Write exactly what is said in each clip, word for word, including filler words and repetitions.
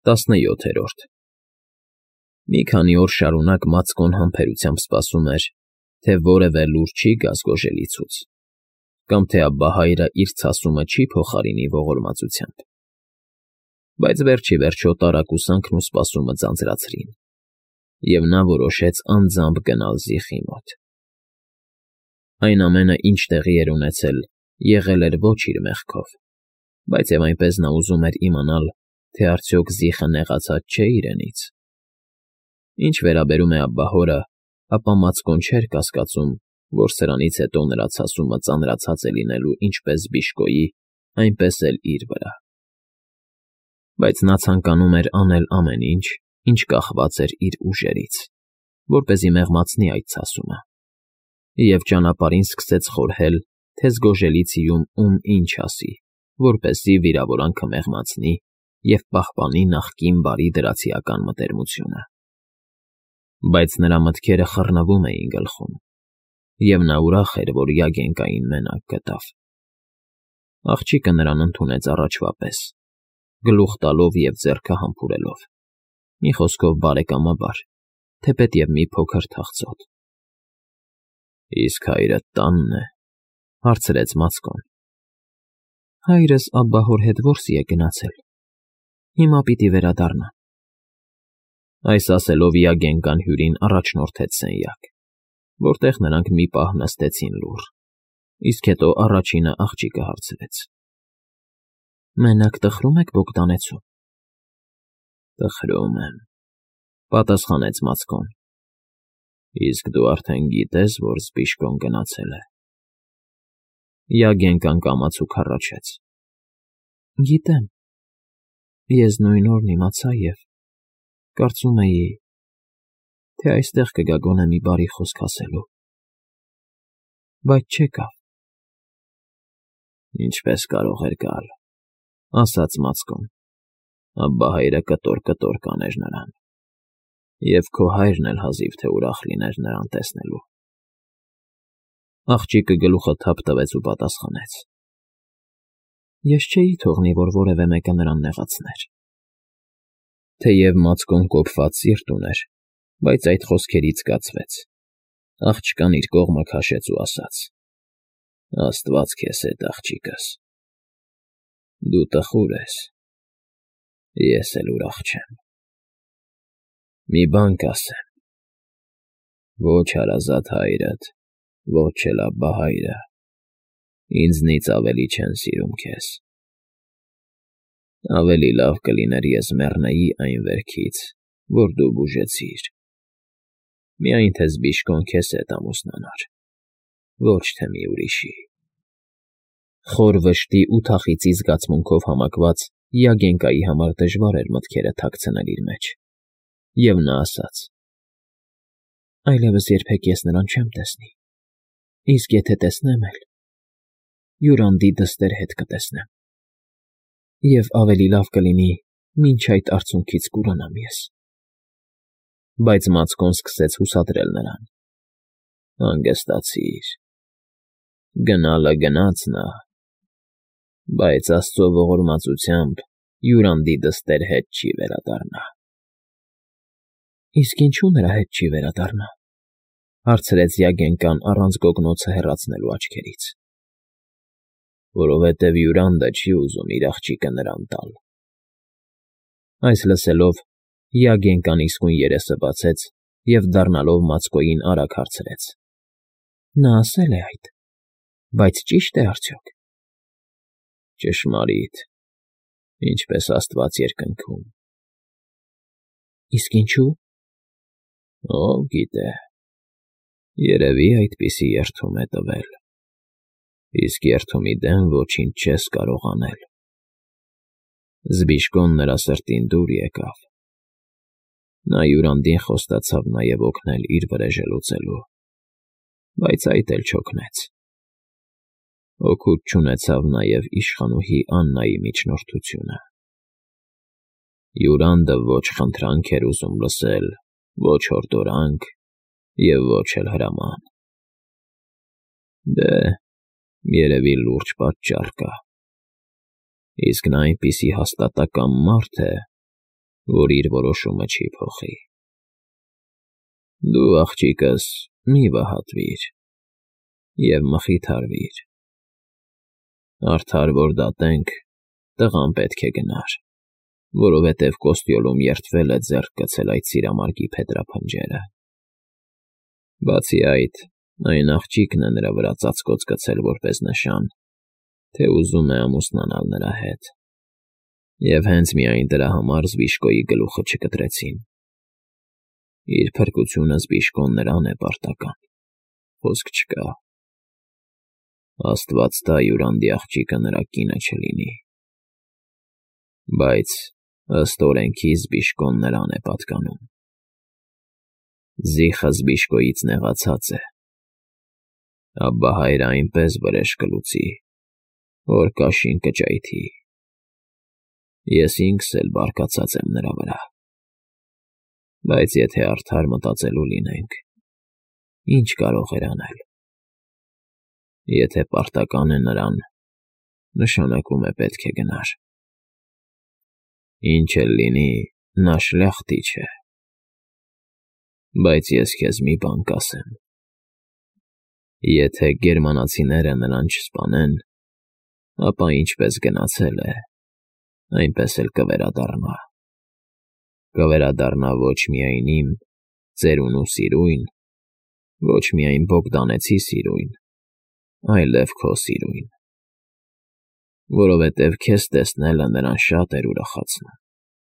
Տասնյոթերորդ Մի քանի օր շարունակ Մացկոն համբերությամբ սպասում էր, թե որևէ լուր չի գա զգոժելիցուց, կամ թե Աբբահայրը իր ցասումը չի փոխարինի ողորմածությամբ, բայց վերջ ի վերջո տարակուսանքն ու սպասումը ձանձրացրին, և նա որոշեց անձամբ գնալ Զիխի մոտ։ Այն ամենը, ինչ տեղի էր ունեցել, եղել էր ոչ իր մեղքով, բայց և այնպես նա ուզում էր իմանալ, թե արդյոք Զիխը նեղացած չէ իրենից։ Ինչ վերաբերում է Աբբահորը, ապա Մացկոն չէր կասկածում, որ սրանից հետո նրա ցասումը ծանրացած է լինելու ինչպես Բիշկոյի, այնպես էլ իր վրա։ Բայց նա ցանկանում էր անել ամեն ինչ, ինչ կախված էր իր ուժերից, որպեսզի մեղմացնի այդ ցասումը, և ճանապարհին սկսեց խորհել, թե զգոժելիցիում ում ինչ ասի, որպեսզի վիրավորանքը մեղմացնի և պահպանի նախկին բարի դրացիական մտերմությունը։ Բայց նրա մտքերը խռնվում էին գլխում, և նա ուրախ էր, որ Յագենկային մենակ գտավ։ Աղջիկը նրան ընդունեց առաջվա պես, գլուխ տալով և ձեռքը համբուրելով, մի խոսքով բարեկամաբար, թեպետ և մի փոքր թախծոտ։ ֊ Իսկ հայրդ տա՞նն է,֊ հարցրեց Մացկոն։ ֊ Հայրս Աբբահոր հետ որսի է գնացել, հիմա պիտի վերադառնա։ Այս ասելով Յագենկան Հյուրին առաջնորդեց սենյակ, որտեղ նրանք մի պահ նստեցին լուռ, իսկ հետո առաջինը աղջիկը հարցրեց. ֊ Մենակ տխրո՞ւմ եք Բոգդանեցում։ ֊ Տխրում եմ,֊ պատասխանեց Մացկոն։ ֊ Իսկ դու արդեն գիտե՞ս, որ Զբիշկոն գնացել է։ Յագենկան կամացուկ հառաչեց. ֊ Գիտեմ։ Ես նույն օրն իմացա և կարծում էի, թե այստեղ կգա գոնե մի բարի խոսք ասելու, բայց չեկավ։ ֊ Ինչպես կարող էր գալ,֊ ասաց Մացկոն։ Աբբահայրը կտոր֊կտոր կաներ նրան, և քո հայրն էլ հազիվ թե ուրախ լիներ նրան տեսնելու։ Աղջիկը գլուխը թափ տվեց ու պատասխանեց. ֊ Ես չէի թողնի, որ որևէ մեկը նրան նեղացներ։ Թեև Մացկոն կոփված սիրտ ուներ, բայց այդ խոսքերից կացվեց։ Աղջկան իր կողմը քաշեց ու ասաց. ֊ Աստված քեզ հետ, աղջիկս։ Դու տխուր ես, ես էլ ուրախ չեմ։ Մի բան կասեմ. ոչ հարազատ հայրդ, ոչ էլ Աբբահայրը ինձնից ավելի չեն սիրում քեզ։ Ավելի լավ կլիներ ես մեռնեի այն վերքից, որ դու բուժեցիր, միայն թե Զբիշկոն քեզ հետ ամուսնանար, ոչ թե մի ուրիշի։ Խոր վշտի ու թախիծի զգացմունքով համակված Յագենկայի համար դժվար էր մտքերը թաքցնել իր մեջ, և նա ասաց. ֊ Այլևս երբեք ես նրան չեմ տեսնի, իսկ եթե տեսնեմ էլ, Յուրանդի դստեր հետ կտեսնեմ, և ավելի լավ կլինի մինչ այդ արցունքից կուրանամ ես։ Բայց Մացկոն սկսեց հուսադրել նրան. ֊ Հանգստացիր, գնալը գնաց նա, բայց աստծո ողորմածությամբ Յուրանդի դստեր հետ չի վերադառնա։ ֊ Իսկ ինչո՞ւ նրա հետ չի վերադառնա,֊ հարցրեց Յագենկան առանց գոգնոցը հեռացնելու աչքերից։ ֊ Որովհետև Յուրանդը չի ուզում իր աղջիկը նրան տալ։ Այս լսելով, Յագենկան իսկույն երեսը բացեց և դառնալով Մացկոյին արագ հարցրեց. ֊ Նա ասել է այդ, բայց ճի՞շտ է արդյոք։ ֊ Ճշմարիտ, ինչպես Աստված երկնքում։ ֊ Իսկ ինչո՞ւ։ ֊ Ո՞վ գիտե, երևի այդպիսի երդում է տվել, իսկ երդումի դեմ ոչինչ չես կարող անել։ Զբիշկոն նրա սրտին դուր եկավ։ Նա Յուրանդին խոստացավ նաև օգնել իր վրեժը լուծելու, բայց այդ էլ չօգնեց։ Օգուտ չունեցավ նաև իշխանուհի Աննայի միջնորդությունը։ Յուրանդը ոչ խնդրանք էր ուզում լսել, ոչ հորդորանք և ոչ էլ հրաման։ Դե, երևի լուրջ պատճառ կա, իսկ նա այնպիսի հաստատակամ մարդ է, որ իր որոշումը չի փոխի։ Դու աղջիկս մի վհատվիր և մխիթարվիր։ Արդար որ դատենք, տղան պետք է գնար, որովհետև Կոստյոլում երդվել է ձեռք գցել այդ սիրամարգի փետրափնջերը։ Բացի այդ, այն աղջիկն է նրա վրա ծածկոց գցել որպես նշան, թե ուզում է ամուսնանալ նրա հետ, և հենց միայն դրա համար Զբիշկոյի գլուխը չկտրեցին։ Իր փրկությունը Զբիշկոն նրան է պարտական, խոսք չկա։ Աստված տա Յուրանդի աղջիկը նրա կինը չլինի, բայց ըստ օրենքի Զբիշկոն նրան է պատկանում։ Զիխը Զբիշկոյից նեղացած է, ապա հայրը այնպես վրեժ կլուծի, որ կաշին կճայթի։ Ես ինքս էլ բարկացած եմ նրա վրա։ Բայց եթե արդար մտածելու լինենք, ինչ կարող էր անել։ Եթե պարտական է նրան, նշանակում է պետք է գնար։ Ինչ էլ լինի, նա շլախտիչ է։ Բայց ես քեզ մի բան կասեմ. եթե գերմանացիները նրան չսպանեն, ապա ինչպես գնացել է, այնպես էլ կվերադառնա։ Կվերադառնա ոչ միայն իմ, ծերունու սիրույն, ոչ միայն Բոգդանեցի սիրույն, այլև քո սիրույն, որովհետև քեզ տեսնելը նրան շատ էր ուրախացնում։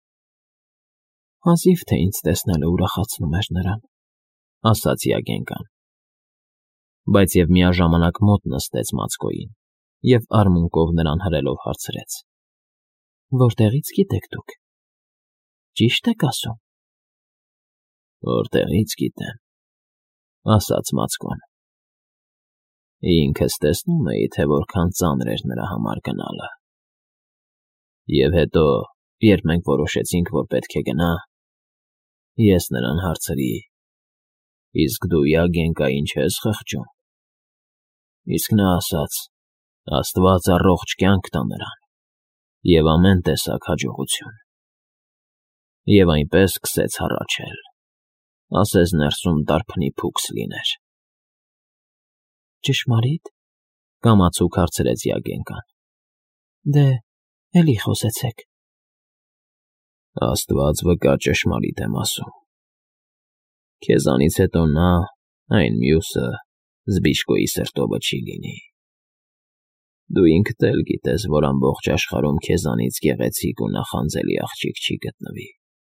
Հազիվ թե ինձ տեսնելը ուրախացնում էր նրան, ասաց Յագենկան, բայց և միաժամանակ մոտ նստեց Մացկոյին և արմունկով նրան հրելով հարցրեց. Որտեղի՞ց գիտեք դուք։ Ճի՞շտ եք ասում։ Որտեղի՞ց գիտեմ, ասաց Մացկոն։ Ինքս տեսնում էի, թե որքան ծանր էր նրա համար գնալը։ Եվ հետո, երբ մենք որոշեցինք, որ պետք է գնա, ես նրան հարցրի. իսկ դու Յագենկա ինչ ես խղճում։ Իսկ նա ասաց. Աստված առողջ կյանք տա նրան և ամեն տեսակ հաջողություն։ Եվ այնպես սկսեց հառաչել, ասես ներսում դարբնի փուքս լիներ։ Ճշմարի՞տ, կամացուկ հարցրեց Յագենկան։ Դե, էլի խոսեցեք։ Աստված վկա, ճշմարիտ եմ ասում։ Քեզանից հետո նա, այն մյուսը, Զբիշկոյի սրտովը չի լինի։ Դու ինքդ էլ գիտես, որ ամբողջ աշխարհում քեզանից գեղեցիկ ու նախանձելի աղջիկ չի գտնվի։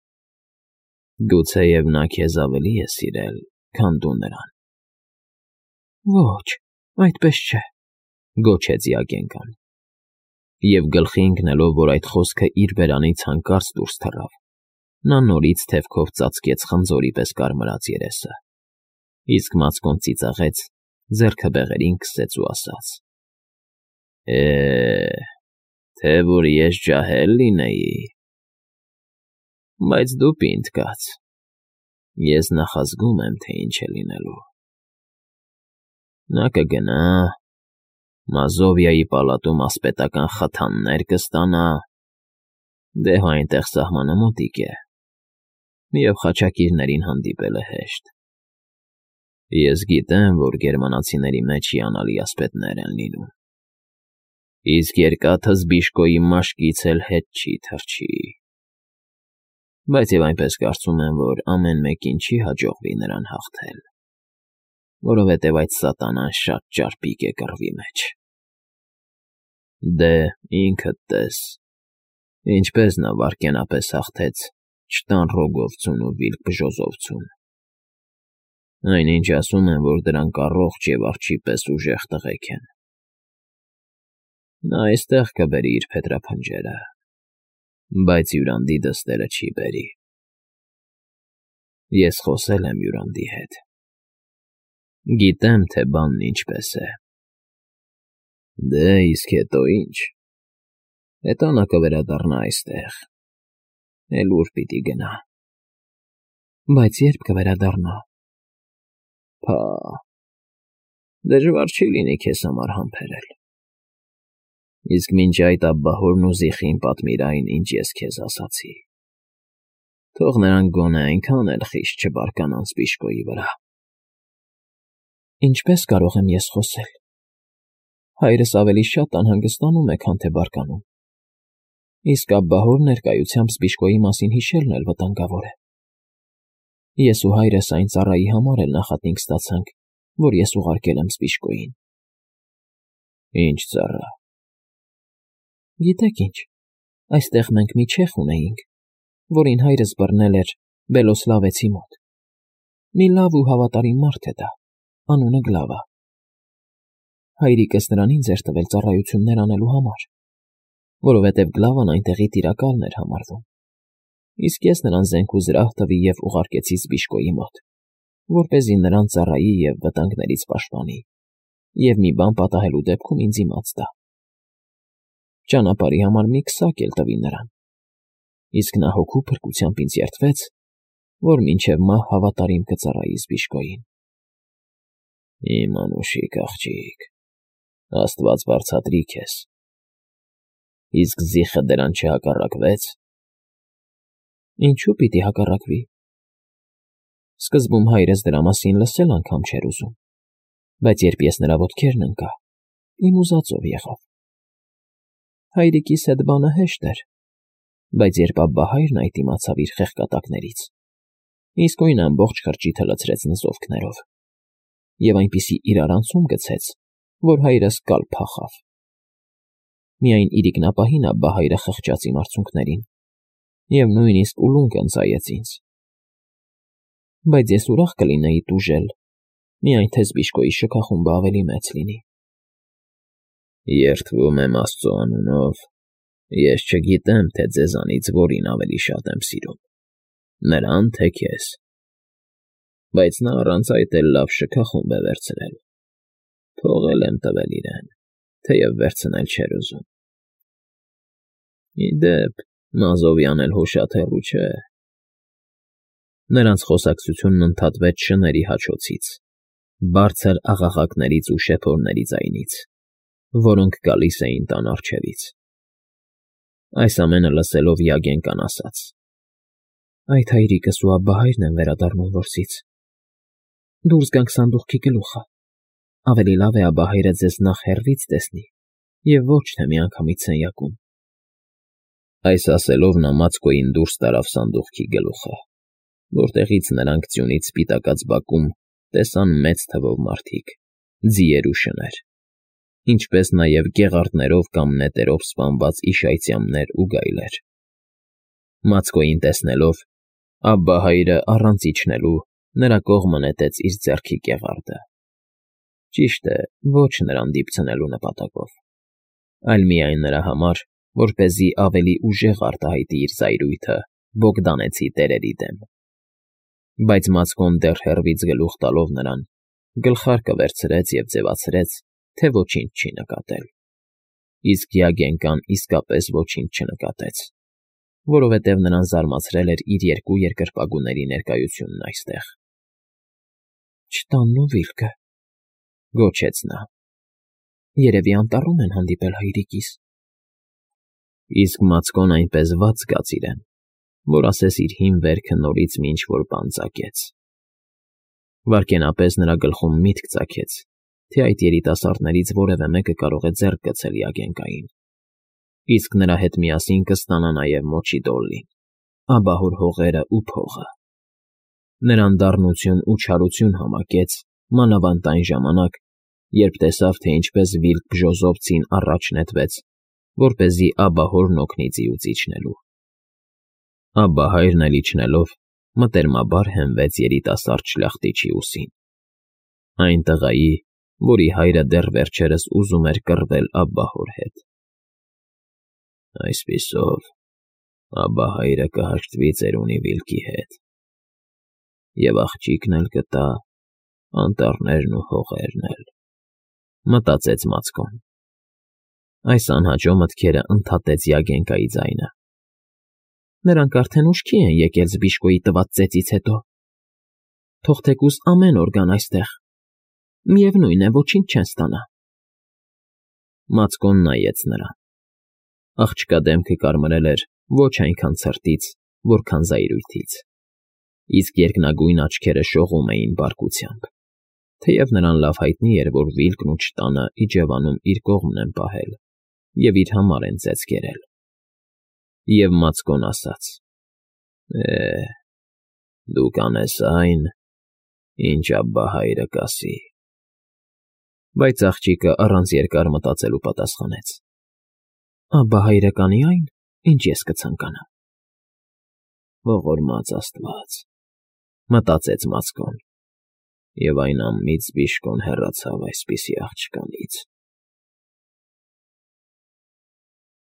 Գուցեև նա քեզ ավելի է սիրել, քան դու նրան։ Ոչ, այդպես չէ, գոչեց Յագենկան։ Եվ գլխի ընկնելով, որ այդ խոսքը իր բերանից հանկարծ դուրս թռավ, նա նորից թևքով ծածկեց խնձորի պես կարմրած երեսը, իսկ Մացկոն ծիծաղեց, ձեռքը բեղերին քսեց ու ասաց. Է, թե որ ես ջահել լինեի։ Բայց դու պինդ կաց, ես նախազգում եմ, թե ինչ է լինելու։ Նա կգնա, Մազովիայի պալատում ասպետական խթաններ կստանա, դե հո այնտեղ սահմանը մոտիկ է, և խաչակիրներին հանդիպելը հեշտ։ Ես գիտեմ, որ գերմանացիների մեջ հիանալի ասպետներ են լինում, իսկ երկաթը Զբիշկոյի մաշկից էլ հետ չի թռչի։ Բայց և այնպես կարծում եմ, որ ամեն մեկին չի հաջողվի նրան հաղթել, որովհետև այդ սատանան շատ ճարպիկ է կռվի մեջ։ Դե, ինքդ տես, ինչպես նա վայրկենապես հաղթեց Չտան Ռոգովցուն ու Վիլկ Բժոզովցուն։ Այնինչ ասում են, որ դրանք առողջ և արջի պես ուժեղ տղեկ են։ Նա այստեղ կբերի իր փետրափնջերը, բայց Յուրանդի դստերը չի բերի։ Ես խոսել եմ Յուրանդի հետ։ Գիտեմ, թե բանն ինչպես է։ Դե, իսկ հետո ինչ։ Հետո նա կվերադառնա այստեղ, էլ ուր պիտի գնա։ Բայց երբ կվերադառնա։ Փա, դժվար չի լինի քեզ համար համբերել։ Իսկ մինչ այդ Աբբահորն ու Զիխին պատմիր այն, ինչ ես քեզ ասացի։ Թող նրանք գոնե այնքան էլ խիստ չբարկանան Սպիշկոյի վրա։ Ինչպե՞ս կարող եմ ես խոսել։ Հայրս ավելի շատ անհանգստանում է, քան թե բարկանում։ Իսկ Աբբահոր ներկայությամբ Սպիշկոյի մասին հիշելն էլ վտանգավոր է։ Ես ու հայրս այն ծառայի համար էլ նախատինք ստացանք, որ ես ուղարկել եմ Սպիշկոյին։ Ինչ ծառա։ Գիտեք ինչ, այստեղ մենք մի չեխ ունեինք, որին հայրս բռնել էր Բելոսլավեցի մոտ։ Մի լավ ու հավատարիմ մարդ է դա, անունը Գլավա։ Հայրիկս նրան ինձ էր տվել ծառայություններ անելու համար, որովհետև Գլավան այնտեղի տիրակալն էր համարվում։ Իսկ ես նրան զենք ու զրահ տվի և ուղարկեցի Սպիշկոյի մոտ, որպեսզի նրան ծառայի և վտանգներից պաշտպանի, և մի բան պատահելու դեպքում ինձ իմաց տա։ Ճանապարհի համար մի քսակ էլ տվի նրան, իսկ նա հոգու փրկությամբ ինձ երդվեց, որ մինչև մահ հավատարիմ կծառայի Սպիշկոյին։ Իմ անուշիկ աղջիկ, Աստված բարձատրի քեզ։ Իսկ Զիխը դրան չհակառակվեց։ Ինչու պիտի հակառակվի։ Սկզբում հայրս դրա մասին լսել անգամ չէր ուզում, բայց երբ ես նրա ոտքերն ընկա, իմ ուզածով եղավ։ Հայրիկիս հետ բանը հեշտ էր, բայց երբ Աբբահայրն այդ իմացավ իր խեղկատակներից, իսկույն ամբողջ խրճիթը լցրեց նզովքներով և այնպիսի իրարանցում գցեց, որ հայրս կալ փախավ։ Միայն իրիկնապահին Աբբահայրը խղճաց իմ արցունքներին և նույնիսկ ուլունք ընծայեց ինձ։ Բայց ես ուրախ կլինեի տուժել, միայն թե Սպիշկոյի շքախումբը ավելի մեծ լինի։ Երդվում եմ Աստծո անունով, ես չգիտեմ, թե ձեզանից որին ավելի շատ եմ սիրում, նրան թե քեզ, բայց նա առանց այդ էլ լավ շքախումբ է վերցրել, փող էլ եմ տվել իրեն, թեև վերցնել չէր ուզում։ Ի դեպ, Մազովյան էլ հոշաթեռու չէ։ Նրանց խոսակցությունն ընդհատվեց շների հաչոցից, բարձր աղաղակներից ու շեփորների ձայնից, որոնք գալիս էին տան առջևից։ Այս ամենը լսելով Յագենկան ասաց. Այդ հայրիկս ու Աբբահայրն են վերադառնում որսից։ Դուրս գանք սանդուղքի գլուխը։ Ավելի լավ է Աբբահայրը ձեզ նախ հեռվից տեսնի և ոչ թե միանգամից սենյակում։ Այս ասելով նա Մացկոյին դուրս տարավ սանդուղքի գլուխը, որտեղից նրանք ձյունից սպիտակած բակում տեսան մեծ թվով մարդիկ, ձիեր ու շներ, ինչպես նաև գեղարդներով կամ նետերով սպանված իշայծյամներ ու գայլեր։ Մացկոյին տեսնելով, Աբբահայրը առանց իջնելու նրա կողմը նետեց իր ձեռքի կեղարդը։ Ճիշտ է, ոչ նրան դիպցնելու նպատակով, այլ միայն նրա համար, որպեսզի ավելի ուժեղ արտահայտի իր զայրույթը Բոգդանեցի տերերի դեմ։ Բայց Մացկոն դեռ հեռվից գլուխ տալով նրան, գլխարկը վերցրեց և ձևացրեց, թե ոչինչ չի նկատել։ Իսկ Յագենկան իսկապես ոչինչ չնկատեց, որովհետև նրան զարմացրել էր իր երկու երկրպագուների ներկայությունն այստեղ։ Չտանն ու վիլկը, գոչեց նա, երևի անտառում են հանդիպել հայրիկիս։ Իսկ Մացկոն այնպես վատ զգաց իրեն, որ ասես իր հին վերքը նորից մի ինչ-որ բան ծագեց։ Վայրկենապես նրա գլխում միտք ծագեց, թե այդ երիտասարդներից որևէ մեկը կարող է ձեռք գցել Յագենկային, իսկ նրա հետ միասին կստանա նաև Մոչի Դոլլին, Աբբահոր հողերը ու փողը։ Նրան դառնություն ու չարություն համակեց մանավանդ այն ժամանակ, երբ տեսավ, թե ինչպես Վիլկ Բժոզովցին առաջ նետվեց, որպեսզի Աբբահորն օգնի ձիուց իջնելու։ Աբբահայրն էլ իջնելով մտերմաբար հենվեց երիտասարդ շլախտիչի ուսին, այն տղայի, որի հայրը դեռ վերջերս ուզում էր կռվել Աբբահոր հետ։ Այսպիսով, Աբբահայրը կհաշտվի ծերունի Վիլկի հետ, և աղջիկն էլ կտա անտառներն ու հողերն էլ, մտածեց Մացկոն։ Այս անհաճո մտքերը ընդհատեց Յագենկայի ձայնը։ Նրանք արդեն ուշքի են եկել Սպիշկոյի տված ծեծից հետո։ Թող թեկուզ ամեն օր գան այստեղ, միևնույն է, ոչինչ չեն ստանա։ Մացկոն նայեց նրան։ Աղջկա դեմքը կարմրել էր ոչ այնքան ցրտից, որքան զայրույթից, իսկ երկնագույն աչքերը շողում էին բարկությամբ, թեև նրան լավ հայտնի էր, որ Վիլկն ու չտանը իջևանում իր կողմն են պահել և իր համար են ծեծ կերել։ Եվ Մածկոն ասաց. «Է, դու կանես այն, ինչ Աբբահայրը կասի»։ Բայց աղջիկը առանց երկար մտածելու պատասխանեց. «Աբբահայրը կանի այն, ինչ ես կցանկանամ»։ «Ողորմած աստված», մտածեց Մածկոն, և այն անմիջ բժշկոն հեռացավ այսպիսի աղջկանից։